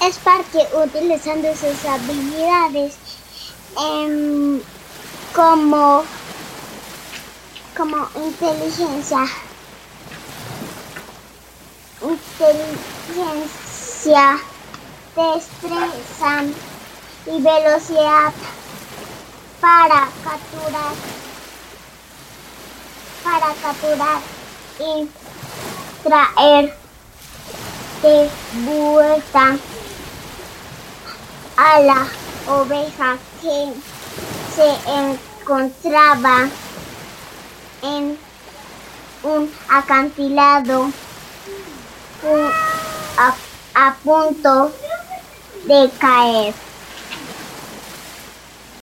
Sparky utilizando sus habilidades em, como, como inteligencia, destreza y velocidad para capturar y traer de vuelta a la oveja que se encontraba en un acantilado a punto de caer.